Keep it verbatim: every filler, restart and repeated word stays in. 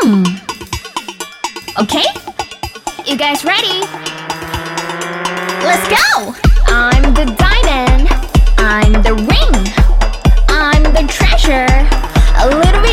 Hmm. Okay? You guys ready? Let's go! I'm the diamond. I'm the ring. I'm the treasure. A little bit